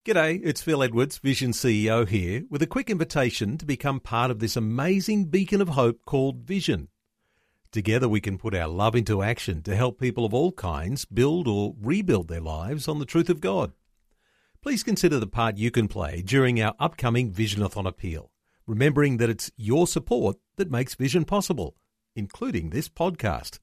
G'day, it's Phil Edwards, Vision CEO here, with a quick invitation to become part of this amazing beacon of hope called Vision. Together we can put our love into action to help people of all kinds build or rebuild their lives on the truth of God. Please consider the part you can play during our upcoming Visionathon appeal, remembering that it's your support that makes Vision possible, including this podcast.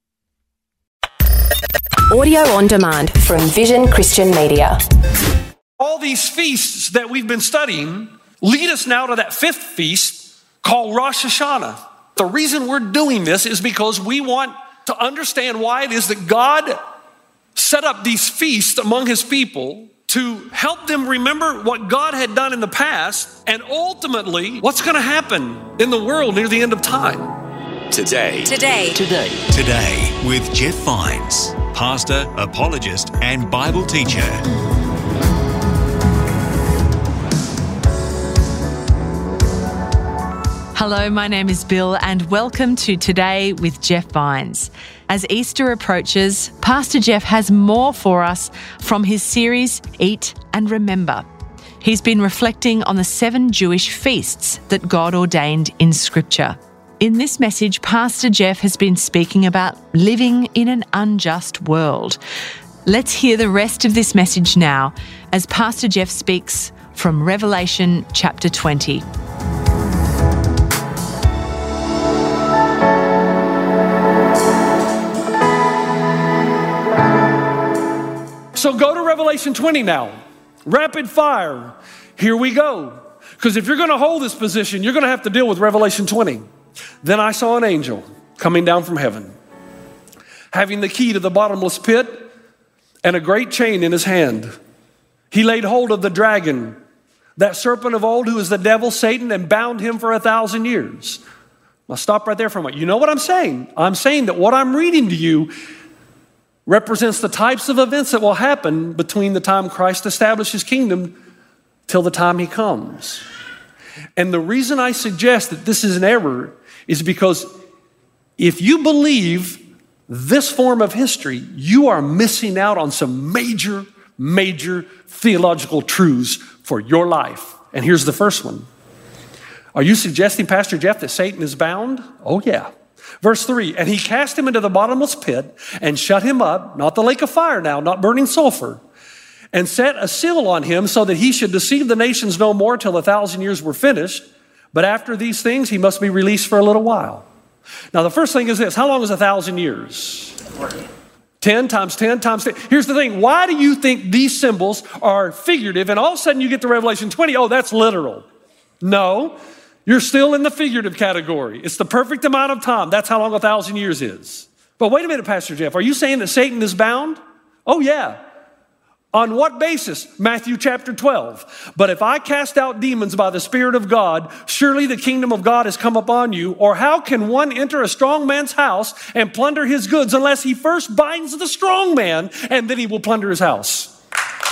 Audio on demand from Vision Christian Media. All these feasts that we've been studying lead us now to that fifth feast called Rosh Hashanah. The reason we're doing this is because we want to understand why it is that God set up these feasts among his people to help them remember what God had done in the past and ultimately what's going to happen in the world near the end of time. Today with Jeff Vines, pastor, apologist, and Bible teacher. Hello, my name is Bill and welcome to Today with Jeff Vines. As Easter approaches, Pastor Jeff has more for us from his series, Eat and Remember. He's been reflecting on the 7 Jewish feasts that God ordained in Scripture. In this message, Pastor Jeff has been speaking about living in an unjust world. Let's hear the rest of this message now as Pastor Jeff speaks from Revelation chapter 20. So go to Revelation 20 now. Rapid fire. Here we go. Because if you're going to hold this position, you're going to have to deal with Revelation 20. Then I saw an angel coming down from heaven, having the key to the bottomless pit and a great chain in his hand. He laid hold of the dragon, that serpent of old who is the devil, Satan, and bound him for 1,000 years. I'll stop right there for a moment. You know what I'm saying? I'm saying that what I'm reading to you represents the types of events that will happen between the time Christ establishes his kingdom till the time he comes. And the reason I suggest that this is an error is because if you believe this form of history, you are missing out on some major theological truths for your life. And here's the first one. Are you suggesting, Pastor Jeff, that Satan is bound? Oh, yeah. Verse 3, and he cast him into the bottomless pit and shut him up, not the lake of fire now, not burning sulfur, and set a seal on him so that he should deceive the nations no more till 1,000 years were finished. But after these things, he must be released for a little while. Now, the first thing is this. How long is 1,000 years? 10 times 10 times 10. Here's the thing. Why do you think these symbols are figurative? And all of a sudden you get to Revelation 20. Oh, that's literal. No. You're still in the figurative category. It's the perfect amount of time. That's how long 1,000 years is. But wait a minute, Pastor Jeff. Are you saying that Satan is bound? Oh, yeah. On what basis? Matthew chapter 12. But if I cast out demons by the Spirit of God, surely the kingdom of God has come upon you. Or how can one enter a strong man's house and plunder his goods unless he first binds the strong man and then he will plunder his house?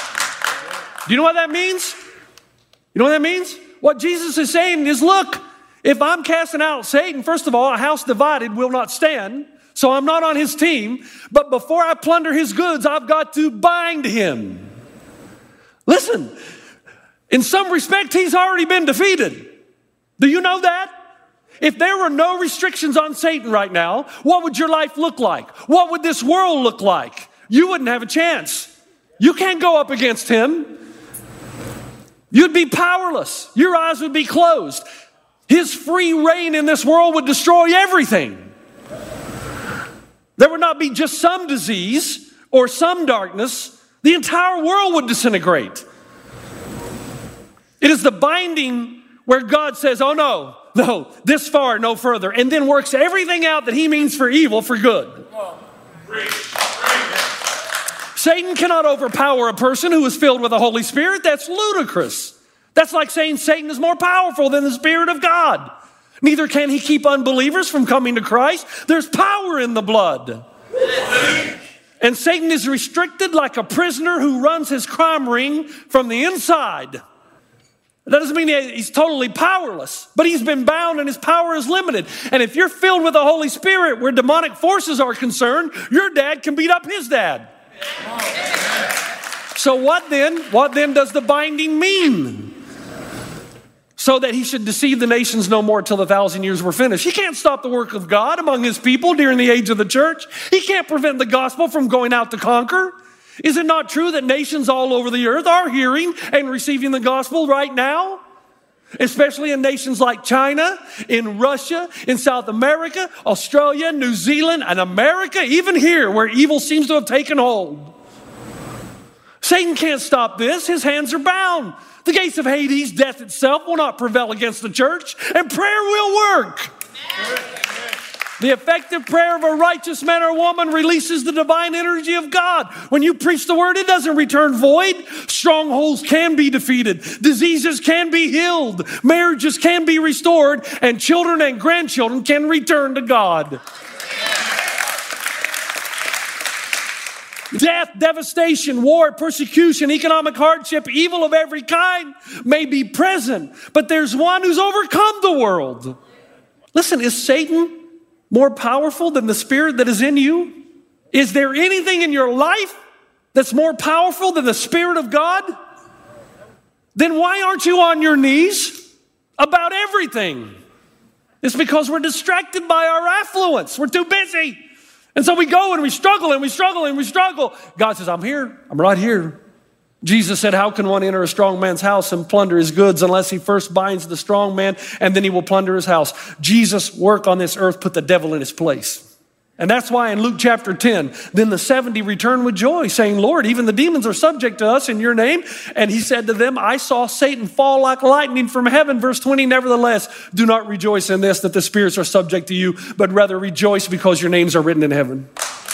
Do you know what that means? You know what that means? What Jesus is saying is, look, if I'm casting out Satan, first of all, a house divided will not stand, so I'm not on his team. But before I plunder his goods, I've got to bind him. Listen, in some respect, he's already been defeated. Do you know that? If there were no restrictions on Satan right now, what would your life look like? What would this world look like? You wouldn't have a chance. You can't go up against him. You'd be powerless. Your eyes would be closed. His free reign in this world would destroy everything. There would not be just some disease or some darkness. The entire world would disintegrate. It is the binding where God says, oh no, this far, no further, and then works everything out that he means for evil for good. Satan cannot overpower a person who is filled with the Holy Spirit. That's ludicrous. That's like saying Satan is more powerful than the Spirit of God. Neither can he keep unbelievers from coming to Christ. There's power in the blood. And Satan is restricted like a prisoner who runs his crime ring from the inside. That doesn't mean he's totally powerless, but he's been bound and his power is limited. And if you're filled with the Holy Spirit where demonic forces are concerned, your dad can beat up his dad. So what then? What then does the binding mean? So that he should deceive the nations no more till the 1,000 years were finished. He can't stop the work of God among his people during the age of the church. He can't prevent the gospel from going out to conquer. Is it not true that nations all over the earth are hearing and receiving the gospel right now? Especially in nations like China, in Russia, in South America, Australia, New Zealand, and America, even here where evil seems to have taken hold. Satan can't stop this. His hands are bound. The gates of Hades, death itself, will not prevail against the church, and prayer will work. The effective prayer of a righteous man or woman releases the divine energy of God. When you preach the word, it doesn't return void. Strongholds can be defeated. Diseases can be healed. Marriages can be restored. And children and grandchildren can return to God. Death, devastation, war, persecution, economic hardship, evil of every kind may be present, but there's one who's overcome the world. Listen, is Satan more powerful than the spirit that is in you? Is there anything in your life that's more powerful than the Spirit of God? Then why aren't you on your knees about everything? It's because we're distracted by our affluence. We're too busy. And so we go and we struggle and we struggle and we struggle. God says, I'm here. I'm right here. Jesus said, how can one enter a strong man's house and plunder his goods unless he first binds the strong man and then he will plunder his house? Jesus' work on this earth put the devil in his place. And that's why in Luke chapter 10, then the 70 returned with joy, saying, Lord, even the demons are subject to us in your name. And he said to them, I saw Satan fall like lightning from heaven. Verse 20, nevertheless, do not rejoice in this, that the spirits are subject to you, but rather rejoice because your names are written in heaven.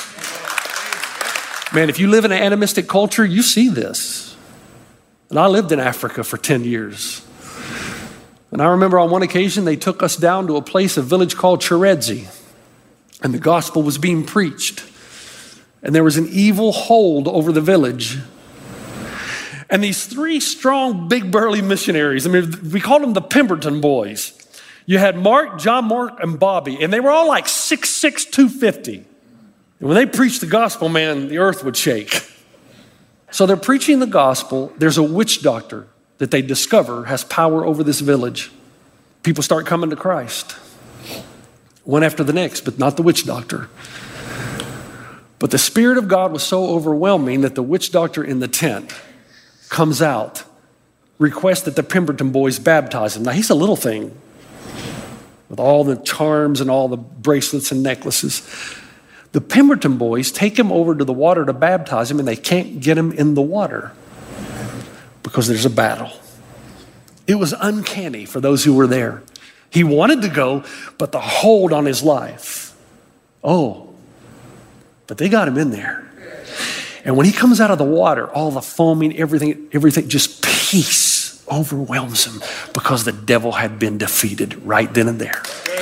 Man, if you live in an animistic culture, you see this. And I lived in Africa for 10 years. And I remember on one occasion, they took us down to a village called Cherezi. And the gospel was being preached. And there was an evil hold over the village. And these three strong, big, burly missionaries, I mean, we called them the Pemberton boys. You had Mark, John Mark, and Bobby. And they were all like 6'6", 250. And when they preached the gospel, man, the earth would shake. So they're preaching the gospel. There's a witch doctor that they discover has power over this village. People start coming to Christ. One after the next, but not the witch doctor. But the Spirit of God was so overwhelming that the witch doctor in the tent comes out, requests that the Pemberton boys baptize him. Now, he's a little thing with all the charms and all the bracelets and necklaces. The Pemberton boys take him over to the water to baptize him, and they can't get him in the water because there's a battle. It was uncanny for those who were there. He wanted to go, but the hold on his life. Oh, but they got him in there. And when he comes out of the water, all the foaming, everything, just peace overwhelms him because the devil had been defeated right then and there.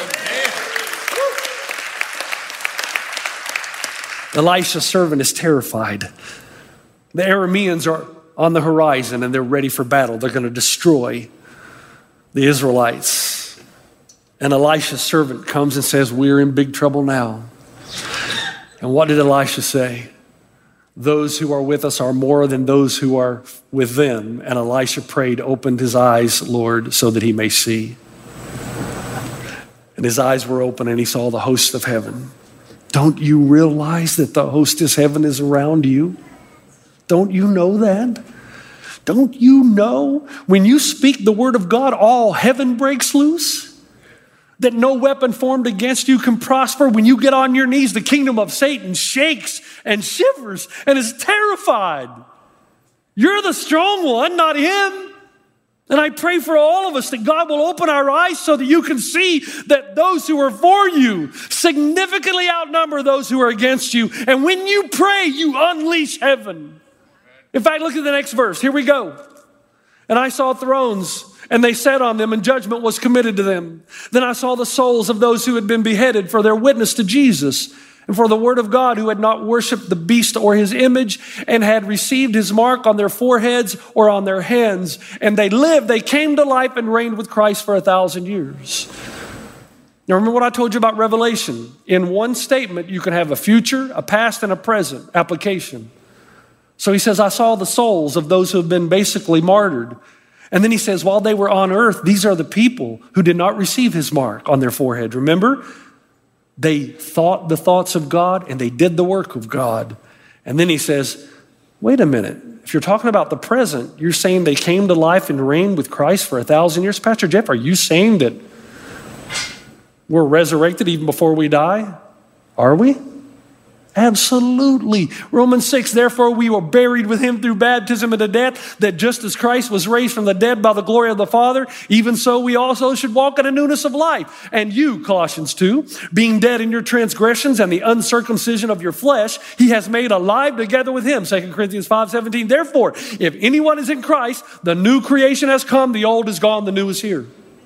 Elisha's servant is terrified. The Arameans are on the horizon and they're ready for battle. They're going to destroy the Israelites. And Elisha's servant comes and says, we're in big trouble now. And what did Elisha say? Those who are with us are more than those who are with them. And Elisha prayed, opened his eyes, Lord, so that he may see. And his eyes were open and he saw the hosts of heaven. Don't you realize that the host of heaven is around you? Don't you know that? Don't you know when you speak the word of God, all heaven breaks loose? That no weapon formed against you can prosper. When you get on your knees, the kingdom of Satan shakes and shivers and is terrified. You're the strong one, not him. And I pray for all of us that God will open our eyes so that you can see that those who are for you significantly outnumber those who are against you. And when you pray, you unleash heaven. In fact, look at the next verse. Here we go. And I saw thrones, and they sat on them, and judgment was committed to them. Then I saw the souls of those who had been beheaded for their witness to Jesus and for the word of God, who had not worshiped the beast or his image and had received his mark on their foreheads or on their hands. And they lived, they came to life and reigned with Christ for 1,000 years. Now remember what I told you about Revelation. In one statement, you can have a future, a past, and a present application. So he says, I saw the souls of those who have been basically martyred. And then he says, while they were on earth, these are the people who did not receive his mark on their forehead. Remember? They thought the thoughts of God and they did the work of God. And then he says, wait a minute. If you're talking about the present, you're saying they came to life and reigned with Christ for 1,000 years? Pastor Jeff, are you saying that we're resurrected even before we die? Are we? Absolutely. Romans 6, therefore we were buried with him through baptism into death, that just as Christ was raised from the dead by the glory of the Father, even so we also should walk in a newness of life. And you, Colossians 2, being dead in your transgressions and the uncircumcision of your flesh, he has made alive together with him. 2 Corinthians 5:17, therefore, if anyone is in Christ, the new creation has come, the old is gone, the new is here.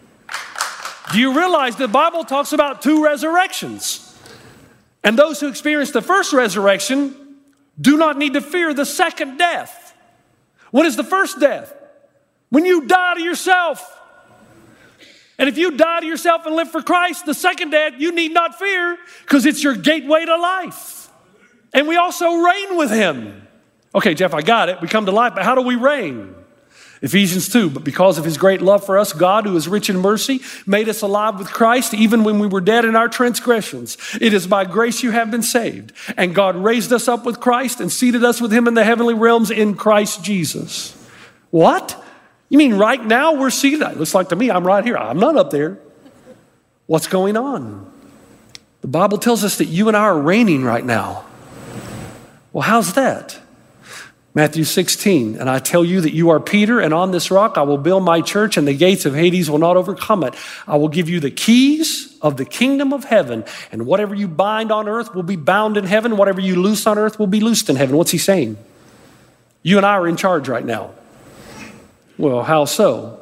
Do you realize the Bible talks about 2 resurrections? And those who experience the first resurrection do not need to fear the second death. What is the first death? When you die to yourself. And if you die to yourself and live for Christ, the second death you need not fear, because it's your gateway to life. And we also reign with him. Okay, Jeff, I got it. We come to life, but how do we reign? Ephesians 2, but because of his great love for us, God, who is rich in mercy, made us alive with Christ even when we were dead in our transgressions. It is by grace you have been saved. And God raised us up with Christ and seated us with him in the heavenly realms in Christ Jesus. What? You mean right now we're seated? It looks like to me I'm right here. I'm not up there. What's going on? The Bible tells us that you and I are reigning right now. Well, how's that? Matthew 16, and I tell you that you are Peter, and on this rock I will build my church, and the gates of Hades will not overcome it. I will give you the keys of the kingdom of heaven, and whatever you bind on earth will be bound in heaven. Whatever you loose on earth will be loosed in heaven. What's he saying? You and I are in charge right now. Well, how so?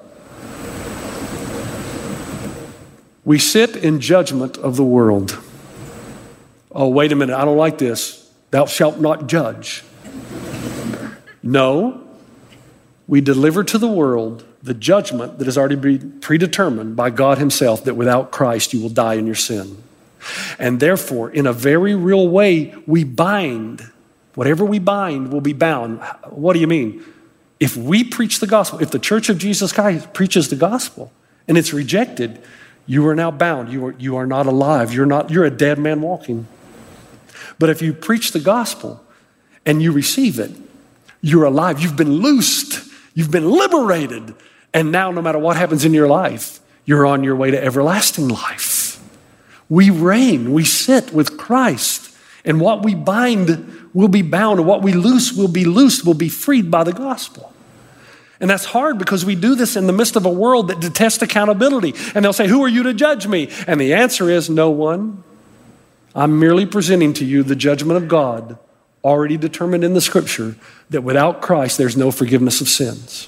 We sit in judgment of the world. Oh, wait a minute, I don't like this. Thou shalt not judge. No, we deliver to the world the judgment that has already been predetermined by God himself, that without Christ you will die in your sin. And therefore, in a very real way, we bind. Whatever we bind will be bound. What do you mean? If we preach the gospel, if the Church of Jesus Christ preaches the gospel and it's rejected, you are now bound. You are not alive. You're a dead man walking. But if you preach the gospel and you receive it, you're alive. You've been loosed. You've been liberated. And now, no matter what happens in your life, you're on your way to everlasting life. We reign. We sit with Christ. And what we bind will be bound. And what we loose will be loosed, will be freed by the gospel. And that's hard because we do this in the midst of a world that detests accountability. And they'll say, who are you to judge me? And the answer is no one. I'm merely presenting to you the judgment of God, already determined in the scripture, that without Christ, there's no forgiveness of sins.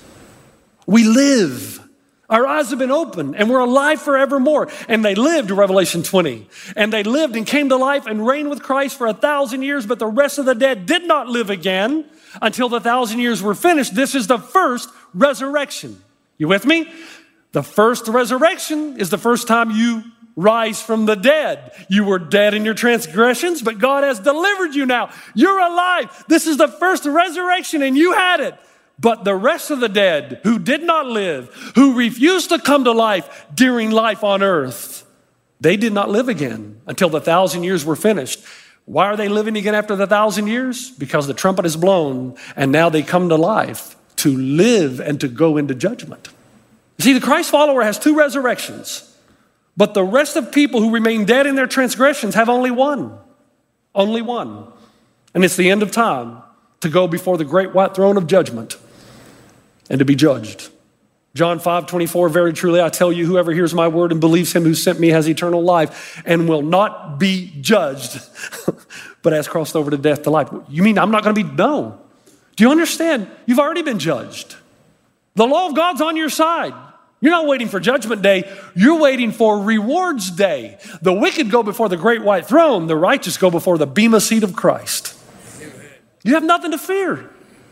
We live. Our eyes have been opened and we're alive forevermore. And they lived, Revelation 20. And they lived and came to life and reigned with Christ for 1,000 years, but the rest of the dead did not live again until the 1,000 years were finished. This is the first resurrection. You with me? The first resurrection is the first time you rise from the dead. You were dead in your transgressions, but God has delivered you now. You're alive. This is the first resurrection and you had it. But the rest of the dead who did not live, who refused to come to life during life on earth, they did not live again until the 1,000 years were finished. Why are they living again after the 1,000 years? Because the trumpet is blown and now they come to life to live and to go into judgment. You see, the Christ follower has 2 resurrections. But the rest of people who remain dead in their transgressions have only one. Only one. And it's the end of time to go before the great white throne of judgment and to be judged. John 5:24, very truly I tell you, whoever hears my word and believes him who sent me has eternal life and will not be judged, but has crossed over to death to life. You mean I'm not going to be? No. Do you understand? You've already been judged. The law of God's on your side. You're not waiting for judgment day. You're waiting for rewards day. The wicked go before the great white throne. The righteous go before the bema seat of Christ. You have nothing to fear.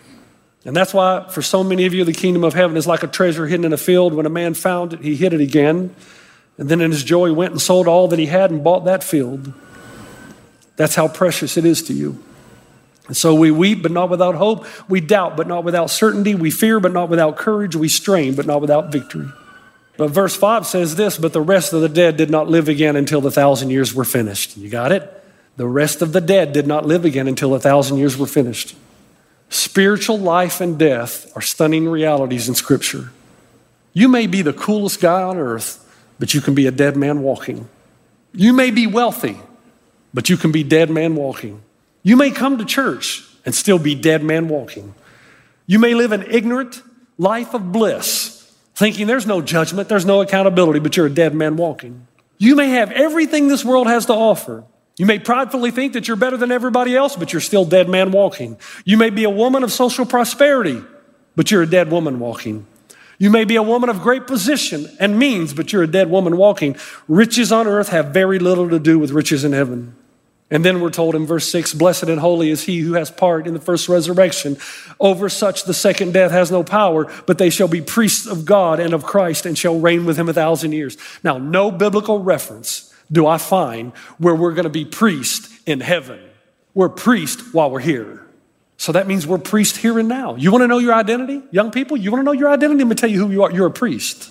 And that's why for so many of you, the kingdom of heaven is like a treasure hidden in a field. When a man found it, he hid it again. And then in his joy, he went and sold all that he had and bought that field. That's how precious it is to you. And so we weep, but not without hope. We doubt, but not without certainty. We fear, but not without courage. We strain, but not without victory. But verse 5 says this, but the rest of the dead did not live again until the 1,000 years were finished. You got it? The rest of the dead did not live again until 1,000 years were finished. Spiritual life and death are stunning realities in Scripture. You may be the coolest guy on earth, but you can be a dead man walking. You may be wealthy, but you can be dead man walking. You may come to church and still be dead man walking. You may live an ignorant life of bliss, thinking there's no judgment, there's no accountability, but you're a dead man walking. You may have everything this world has to offer. You may pridefully think that you're better than everybody else, but you're still dead man walking. You may be a woman of social prosperity, but you're a dead woman walking. You may be a woman of great position and means, but you're a dead woman walking. Riches on earth have very little to do with riches in heaven. And then we're told in verse 6, blessed and holy is he who has part in the first resurrection. Over such the second death has no power, but they shall be priests of God and of Christ and shall reign with him 1,000 years. Now, no biblical reference do I find where we're going to be priests in heaven. We're priests while we're here. So that means we're priests here and now. You want to know your identity? Young people, you want to know your identity? Let me tell you who you are. You're a priest.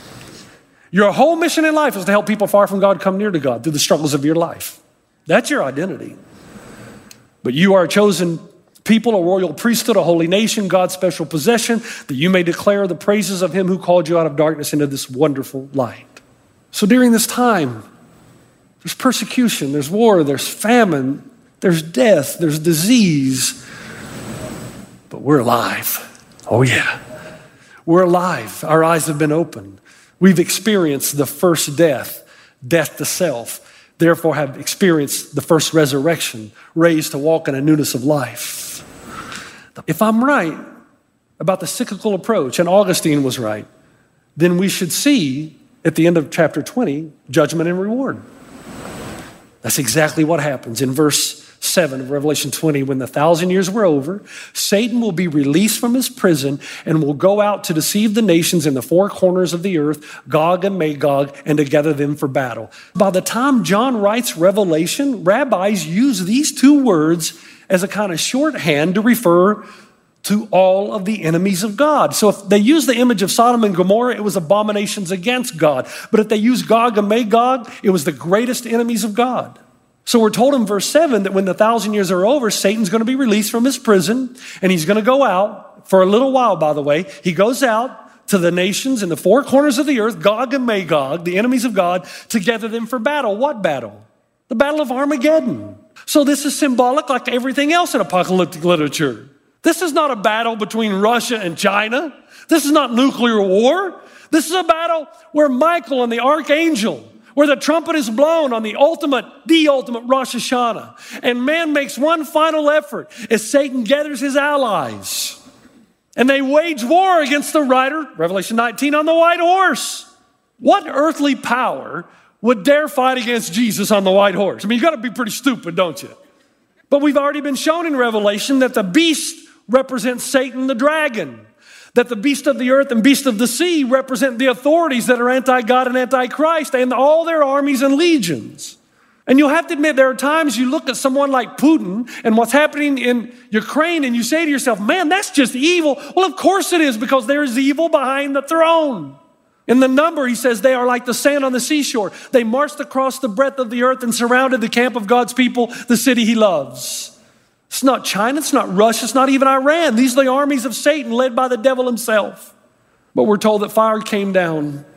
Your whole mission in life is to help people far from God come near to God through the struggles of your life. That's your identity. But you are a chosen people, a royal priesthood, a holy nation, God's special possession, that you may declare the praises of him who called you out of darkness into this wonderful light. So during this time, there's persecution, there's war, there's famine, there's death, there's disease, but we're alive. Oh yeah, we're alive. Our eyes have been opened. We've experienced the first death, death to self. Therefore have experienced the first resurrection, raised to walk in a newness of life. If I'm right about the cyclical approach, and Augustine was right, then we should see at the end of chapter 20, judgment and reward. That's exactly what happens in verse 7 of Revelation 20. When the 1,000 years were over, Satan will be released from his prison and will go out to deceive the nations in the four corners of the earth, Gog and Magog, and to gather them for battle. By the time John writes Revelation, rabbis use these two words as a kind of shorthand to refer to all of the enemies of God. So if they use the image of Sodom and Gomorrah, it was abominations against God. But if they use Gog and Magog, it was the greatest enemies of God. So we're told in verse 7 that when the 1,000 years are over, Satan's going to be released from his prison, and he's going to go out for a little while, by the way. He goes out to the nations in the four corners of the earth, Gog and Magog, the enemies of God, to gather them for battle. What battle? The battle of Armageddon. So this is symbolic like everything else in apocalyptic literature. This is not a battle between Russia and China. This is not nuclear war. This is a battle where Michael and the archangel, where the trumpet is blown on the ultimate Rosh Hashanah. And man makes one final effort as Satan gathers his allies. And they wage war against the rider, Revelation 19, on the white horse. What earthly power would dare fight against Jesus on the white horse? I mean, you've got to be pretty stupid, don't you? But we've already been shown in Revelation that the beast represents Satan the dragon. That the beast of the earth and beast of the sea represent the authorities that are anti-God and anti-Christ and all their armies and legions. And you'll have to admit, there are times you look at someone like Putin and what's happening in Ukraine and you say to yourself, man, that's just evil. Well, of course it is, because there is evil behind the throne. In the number, he says, they are like the sand on the seashore. They marched across the breadth of the earth and surrounded the camp of God's people, the city he loves. It's not China, it's not Russia, it's not even Iran. These are the armies of Satan led by the devil himself. But we're told that fire came down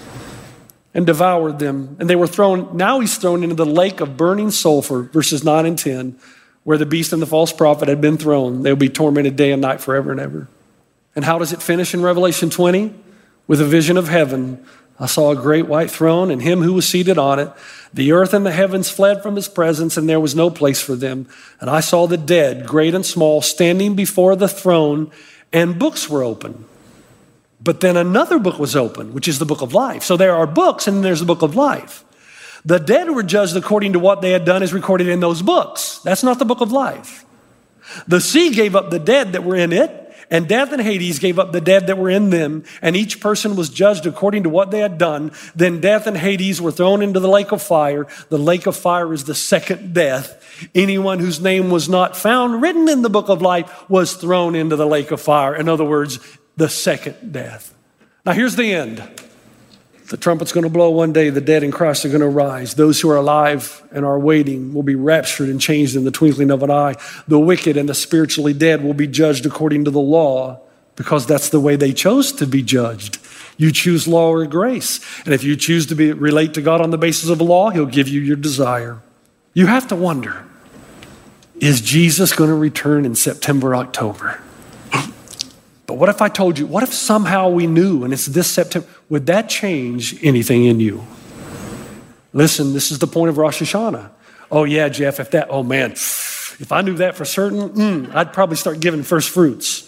and devoured them. And they were thrown, now he's thrown into the lake of burning sulfur, verses 9 and 10, where the beast and the false prophet had been thrown. They'll be tormented day and night forever and ever. And how does it finish in Revelation 20? With a vision of heaven. I saw a great white throne and him who was seated on it. The earth and the heavens fled from his presence, and there was no place for them. And I saw the dead, great and small, standing before the throne, and books were open. But then another book was open, which is the book of life. So there are books, and then there's the book of life. The dead were judged according to what they had done as recorded in those books. That's not the book of life. The sea gave up the dead that were in it, And death and Hades gave up the dead that were in them, and each person was judged according to what they had done. Then death and Hades were thrown into the lake of fire. The lake of fire is the second death. Anyone whose name was not found written in the book of life was thrown into the lake of fire. In other words, the second death. Now here's the end. The trumpet's going to blow one day. The dead in Christ are going to rise. Those who are alive and are waiting will be raptured and changed in the twinkling of an eye. The wicked and the spiritually dead will be judged according to the law, because that's the way they chose to be judged. You choose law or grace. And if you choose to relate to God on the basis of law, he'll give you your desire. You have to wonder, is Jesus going to return in September, October? But what if I told you, what if somehow we knew and it's this September? Would that change anything in you? Listen, this is the point of Rosh Hashanah. Oh yeah, Jeff, oh man, if I knew that for certain, I'd probably start giving first fruits.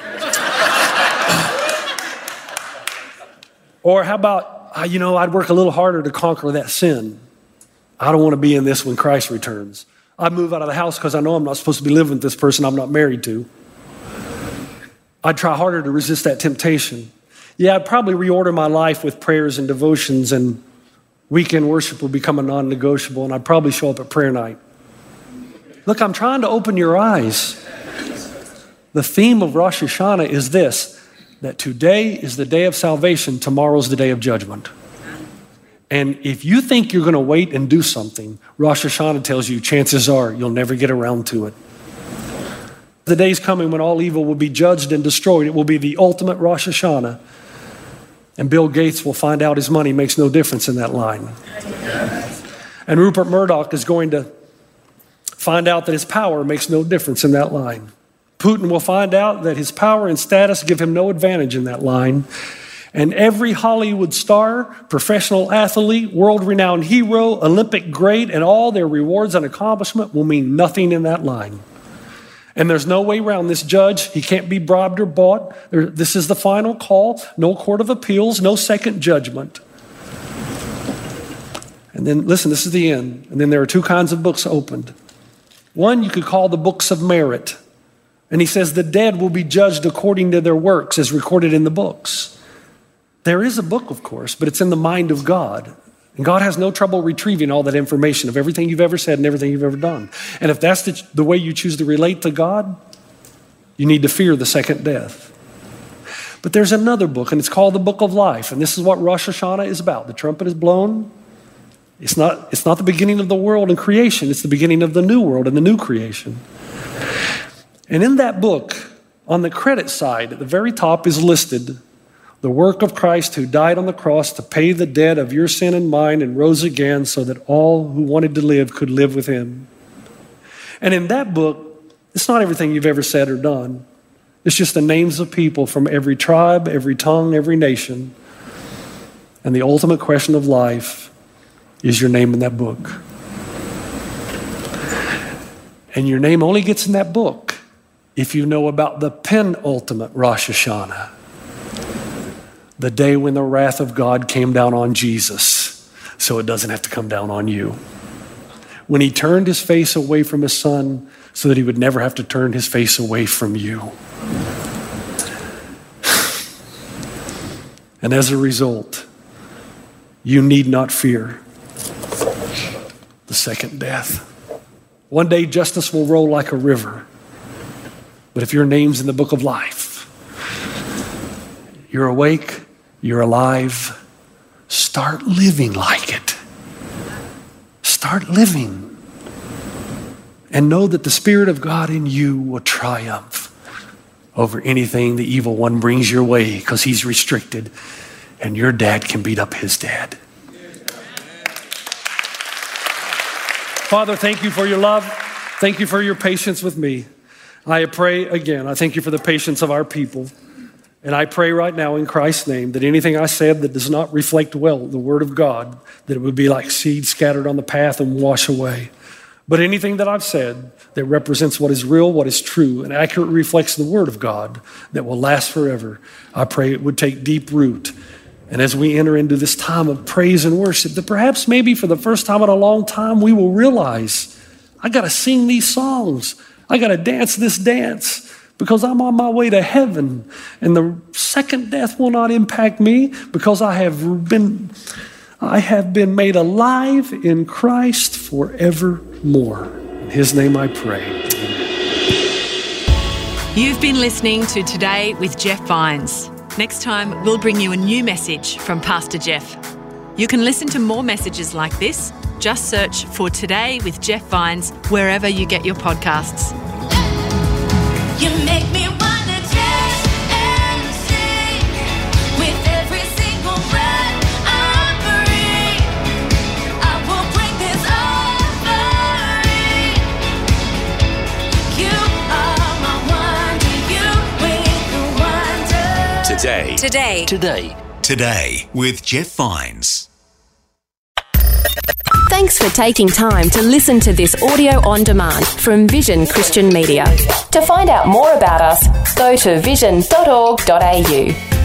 Or how about, I'd work a little harder to conquer that sin. I don't want to be in this when Christ returns. I'd move out of the house because I know I'm not supposed to be living with this person I'm not married to. I'd try harder to resist that temptation. Yeah, I'd probably reorder my life with prayers and devotions, and weekend worship would become a non-negotiable, and I'd probably show up at prayer night. Look, I'm trying to open your eyes. The theme of Rosh Hashanah is this, that today is the day of salvation, tomorrow's the day of judgment. And if you think you're going to wait and do something, Rosh Hashanah tells you chances are you'll never get around to it. The day's coming when all evil will be judged and destroyed. It will be the ultimate Rosh Hashanah. And Bill Gates will find out his money makes no difference in that line. And Rupert Murdoch is going to find out that his power makes no difference in that line. Putin will find out that his power and status give him no advantage in that line. And every Hollywood star, professional athlete, world-renowned hero, Olympic great, and all their rewards and accomplishment will mean nothing in that line. And there's no way around this judge. He can't be bribed or bought. This is the final call. No court of appeals, no second judgment. And then, listen, this is the end. And then there are two kinds of books opened. One you could call the books of merit. And he says the dead will be judged according to their works as recorded in the books. There is a book, of course, but it's in the mind of God. And God has no trouble retrieving all that information of everything you've ever said and everything you've ever done. And if that's the way you choose to relate to God, you need to fear the second death. But there's another book, and it's called the Book of Life. And this is what Rosh Hashanah is about. The trumpet is blown. It's not the beginning of the world and creation. It's the beginning of the new world and the new creation. And in that book, on the credit side, at the very top is listed the work of Christ who died on the cross to pay the debt of your sin and mine and rose again so that all who wanted to live could live with him. And in that book, it's not everything you've ever said or done. It's just the names of people from every tribe, every tongue, every nation. And the ultimate question of life is your name in that book. And your name only gets in that book if you know about the penultimate Rosh Hashanah. The day when the wrath of God came down on Jesus, so it doesn't have to come down on you. When he turned his face away from his son, so that he would never have to turn his face away from you. And as a result, you need not fear the second death. One day justice will roll like a river, but if your name's in the book of life, you're awake, you're alive. Start living like it. Start living. And know that the Spirit of God in you will triumph over anything the evil one brings your way, because he's restricted and your dad can beat up his dad. Father, thank you for your love. Thank you for your patience with me. I pray again, I thank you for the patience of our people. And I pray right now in Christ's name that anything I said that does not reflect well the word of God, that it would be like seed scattered on the path and wash away. But anything that I've said that represents what is real, what is true, and accurately reflects the word of God that will last forever, I pray it would take deep root. And as we enter into this time of praise and worship, that perhaps maybe for the first time in a long time, we will realize, I got to sing these songs. I got to dance this dance. because I'm on my way to heaven, and the second death will not impact me because I have been made alive in Christ forevermore. In His name I pray. Amen. You've been listening to Today with Jeff Vines. Next time, we'll bring you a new message from Pastor Jeff. You can listen to more messages like this. Just search for Today with Jeff Vines wherever you get your podcasts. You make me wanna dance and sing with every single breath I breathe. I will bring this offering. You are my wonder, you with the wonder. Today with Jeff Vines. Thanks for taking time to listen to this audio on demand from Vision Christian Media. To find out more about us, go to vision.org.au.